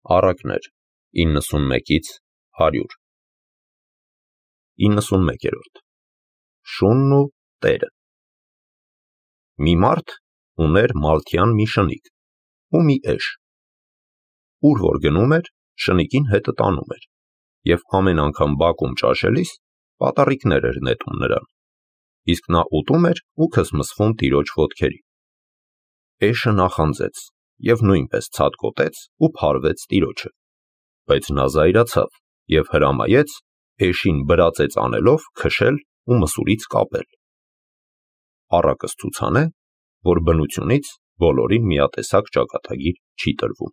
Առակներ 91-ից 100 91-րդ Շունն ու տերը։ Մի մարդ ուներ մալթյան մի շնիկ ու մի էշ։ Ուր որ գնում էր, շնիկին հետը տանում էր, և ամեն անգամ բակում ճաշելիս պատառիկներ էր նետում նրան, իսկ նա ուտում էր ու քսմսվում տիրոջ ոտքերի։ Էշը նախանձեց և նույնպես ցատկոտեց ու փարվեց տիրոջը, բայց նա զայրացավ և հրամայեց էշին բրածեց անելով քշել ու մսուրից կապել։ Առակս ցուցանե, որ բնությունից բոլորին միատեսակ ճակատագիր չի տրվում։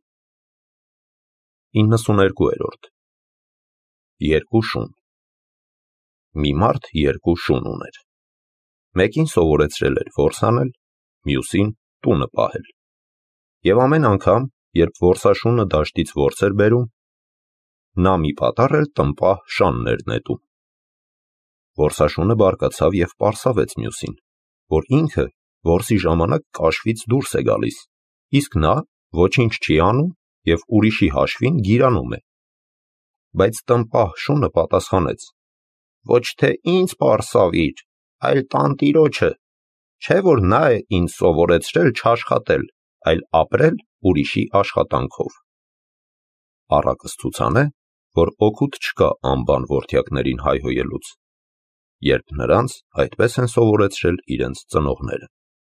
92-րդ Երկու շուն։ Մի մարդ երկու շուն ուներ։ Մեկին սովորեցրել էր որս անել, մյուսին տունը պահել։ Եվ ամեն անգամ, երբ որսաշունը դաշտից որս էր բերում, նա մի պատառ էլ տնպահ շանն էր նետում։ Որսաշունը բարկացավ և պարսավեց մյուսին, որ ինքը որսի ժամանակ կաշվից դուրս է գալիս, իսկ նա ոչինչ չի անում և ուրիշի հաշվին գիրանում է։ Բայց տնպահ շունը պատասխանեց. ոչ թե ինձ պարսավիր, այլ տանտիրոջը, չէ որ նա է ինձ սովորեցրել չաշխատել, այլ ապրել ուրիշի աշխատանքով։ Առակս ցուցանե, որ օգուտ չկա անբան որդյակներին հայհոյելուց, երբ նրանց այդպես են սովորեցրել իրենց ծնողները։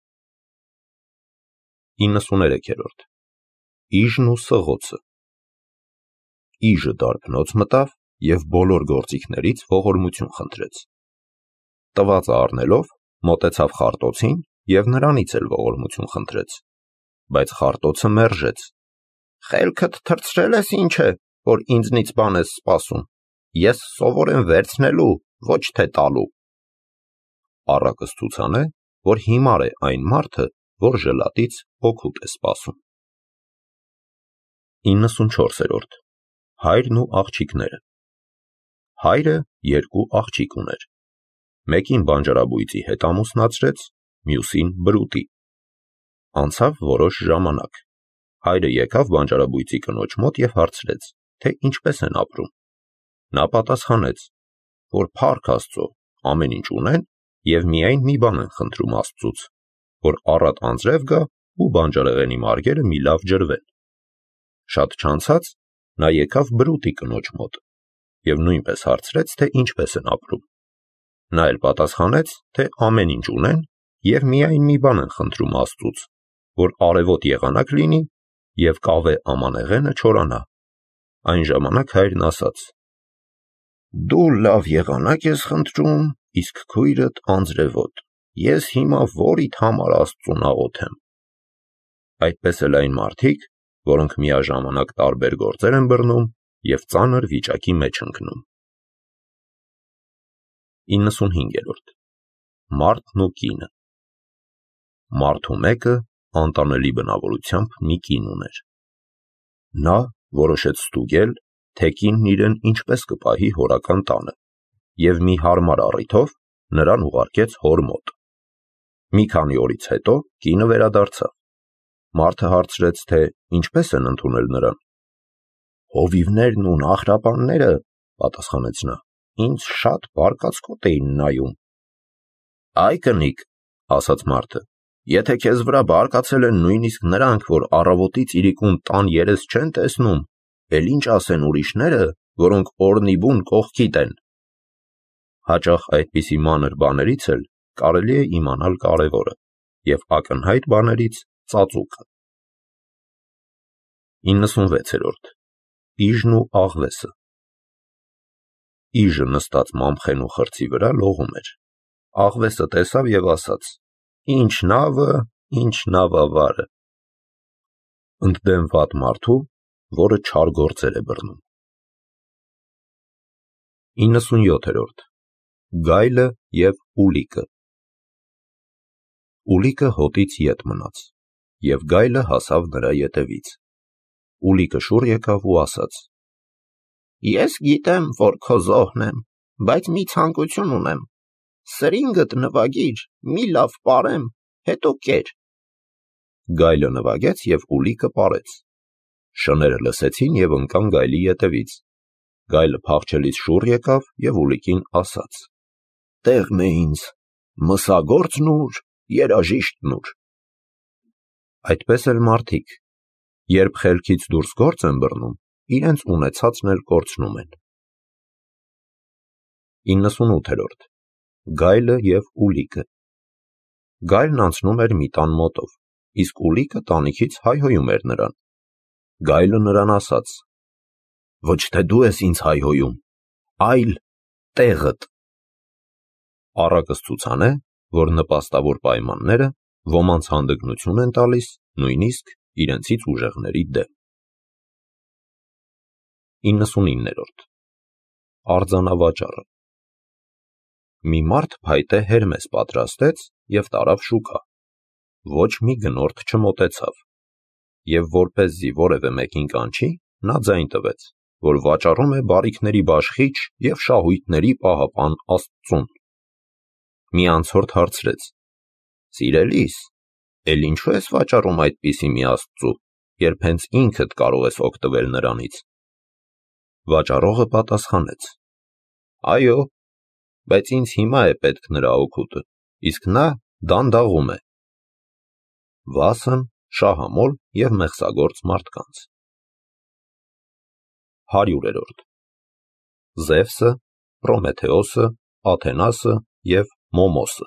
93-րդ Իժն ու սղոցը։ Իժը դարբնոց մտավ և բոլոր գործիքներից ողորմություն խնդրեց։ Տվածը առնելով, մոտեցավ խարտոցին և նրանից էլ ողորմություն խնդրեց, բայց խարտոցը մերժեց. խելքդ թռցրել ես ինչ է, որ ինձնից բան ես սպասում, ես սովոր եմ վերցնելու, ոչ թե տալու։ Առակս ցուցանե, որ հիմար է այն մարդը, որ ժլատից օգուտ է սպասում։ 94-րդ Հայրն ու աղջիկները։ Հայրը երկու աղջիկ ուներ։ Մեկին բանջարաբույծի հետ ամուսնացրեց, մյուսին բրուտի։ Անցավ որոշ ժամանակ։ Հայրը եկավ բանջարաբույծի կնոջ մոտ և հարցրեց, թե ինչպես են ապրում։ Նա պատասխանեց, որ փառք Աստծո, ամեն ինչ ունեն և միայն մի բան են խնդրում Աստծուց, որ առատ անձրև գա ու բանջարեղենի մարգերը մի լավ ջրվեն։ Շատ չանցած նա եկավ բրուտի կնոջ մոտ և նույնպես հարցրեց, թե ինչպես են ապրում։ Նա էլ պատասխանեց, թե ամեն ինչ ունեն և միայն մի բան են խնդրում Աստծուց, որ արևոտ եղանակ լինի և կավե ամանեղենը չորանա։ Այն ժամանակ հայրն ասաց. դու լավ եղանակ ես խնդրում, իսկ քույրդ անձրևոտ, ես հիմա որիդ համար Աստծուն աղոթեմ։ Այդպես էլ այն մարդիկ, որոնք միաժամանակ տարբեր գործեր են բռնում և ծանր վիճակի մեջ ընկնում։ 95-րդ Մարդն ու կինը։ Մարդու մեկը անտանելի բնավորությամբ մի կին ուներ։ Նա որոշեց ստուգել, թե կինն իրեն ինչպես կպահի հորական տանը, և մի հարմար առիթով նրան ուղարկեց հոր մոտ։ Մի քանի օրից հետո կինը վերադարձավ։ Մարդը հարցրեց, թե ինչպես են ընդունել նրան։ Հովիվներն ու աղրապանները, պատասխանեց նա, ինձ շատ բարկացկոտ էին նայում։ Այ կնիկ, ասաց մարդը, եթե քեզ վրա բարկացել են նույնիսկ նրանք, որ առավոտից իրիկուն տան երես չեն տեսնում, էլ ինչ ասեն ուրիշները, որոնք օրնիբուն կողքիդ են։ Հաճախ այդպիսի մանր բաներից էլ կարելի է իմանալ կարևորը և ակնհայտ բաներից ծածուկը։ 96-րդ Իժն ու աղվեսը։ Իժը նստած մամխեն ու խրձի վրա լողում էր։ Աղվեսը տեսավ և ասաց. ինչ նավը, ինչ նավավարը։ Ընդդեմ վատ մարդու, որը չար գործեր է բռնում։ 97-րդ Գայլը և ուլիկը։ Ուլիկը հոտից ետ մնաց, և գայլը հասավ նրա ետևից։ Ուլիկը շուռ եկավ ու ասաց. ես գիտեմ, որ քո զոհն եմ, բայց մի ցանկություն ունեմ, սրինգդ նվագիր, մի լավ պարեմ, հետո կեր։ Գայլը նվագեց և ուլիկը պարեց։ Շները լսեցին և ընկան գայլի ետևից։ Գայլը փախչելիս շուռ եկավ և ուլիկին ասաց. «Տեղն է ինձ, մսագործն ուր, երաժիշտն ուր»։ Այդպես էլ մարդիկ, երբ խելքից դուրս գործ են բռնում, իրենց ունեցածն էլ կորցնում են։ 98-րդ Գայլը և ուլիկը։ Գայլն անցնում էր մի տան մոտով, իսկ ուլիկը տանիքից հայհոյում էր նրան։ Գայլը նրան ասաց. «Ոչ թե դու ես ինձ հայհոյում, այլ տեղդ»։ Առակս ցուցան է, որ նպաստավոր պայմանները ոմանց հանդգնություն են տալիս նույնիսկ իրենցից ուժեղների դեմ։ 99-րդ Արձանավաճառը։ Մի մարդ փայտե հերմես պատրաստեց և տարավ շուկա։ Ոչ մի գնորդ չմոտեցավ, և որպեսզի որևէ մեկին կանչի, նա ձայն տվեց, որ վաճառում է բարիքների բաշխիչ և շահույթների պահապան Աստծուն։ Մի անցորդ հարցրեց. «Սիրելիս, էլ ինչու ես վաճառում այդպիսի մի Աստծու, երբ հենց ինքդ կարող ես օգտվել նրանից»։ Վաճառողը պատասխանեց. «Այո, բայց ինձ հիմա է պետք նրա օգուտը, իսկ նա դանդաղում է»։ Վասն շահամոլ և մեղսագործ մարդկանց։ 100-րդ Զևսը, Պրոմեթեոսը, Աթենասը և Մոմոսը։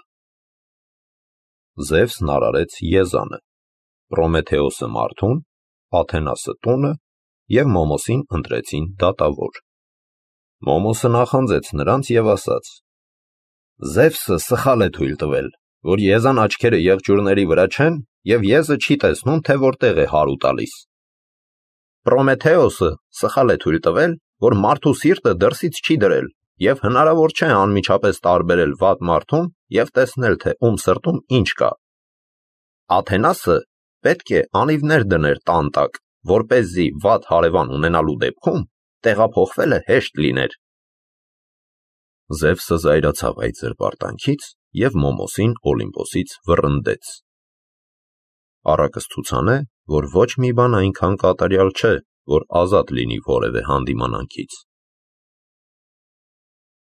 Զևսն արարեց Եզանը, Պրոմեթեոսը մարդուն, Աթենասը տունը և Մոմոսին ընտրեցին դատավոր։ Մոմոսը նախանձեց նրանց և ասաց. «Զևսը սխալ է թույլ տվել, որ Եզան աչքերը եղջյուրների վրա չեն և Եզը չի տեսնում, թե որտեղ է հարու տալիս։ Պրոմեթեոսը սխալ է թույլ տվել, որ մարդու սիրտը դրսից չի դրել և հնարավոր չէ անմիջապես տարբերել վատ մարդուն և տեսնել, թե ում սրտում ինչ կա։ Աթենասը պետք է անիվներ դներ տան տակ, որպեսզի վատ հարևան ունենալու դեպքում տեղափոխվելը հեշտ լիներ»։ Զևսը զայրացավ այդ զրպարտանքից և Մոմոսին Օլիմպոսից վռնդեց։ Առակս ցուցան է, որ ոչ մի բան այնքան կատարյալ չէ, որ ազատ լինի որևէ հանդիմանանքից։